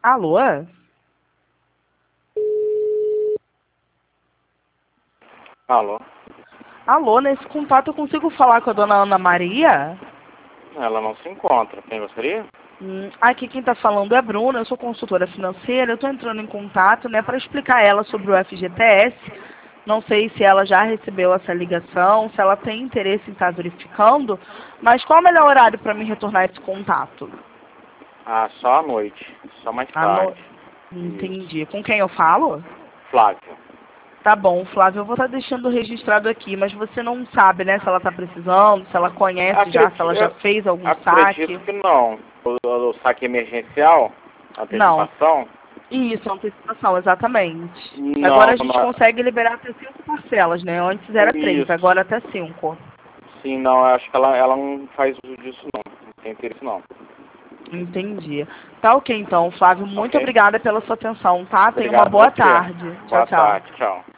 Alô? Alô? Alô, nesse contato eu consigo falar com a dona Ana Maria? Ela não se encontra. Quem gostaria? Aqui quem está falando é a Bruna, eu sou consultora financeira, eu estou entrando em contato, né, para explicar a ela sobre o FGTS. Não sei se ela já recebeu essa ligação, se ela tem interesse em estar verificando, mas qual é o melhor horário para me retornar esse contato? Ah, só à noite. Só mais Ah, no... tarde. Isso. Entendi. Com quem eu falo? Flávio. Tá bom, Flávio, eu vou estar deixando registrado aqui, mas você não sabe, né, se ela está precisando, se ela conhece já, se ela já fez algum saque? Acredito que não. O saque emergencial, Não. antecipação, Isso, antecipação, exatamente. Agora não, a gente consegue liberar até 5 parcelas, né? Antes era 3, isso. agora até 5. Sim, não, eu acho que ela não faz uso disso não. Não tem interesse não. Entendi. Tá ok então, Flávio. Muito Ok? obrigada pela sua atenção, tá? Tenha uma Obrigado a boa você. tarde. Tchau, Boa tchau. tarde, tchau.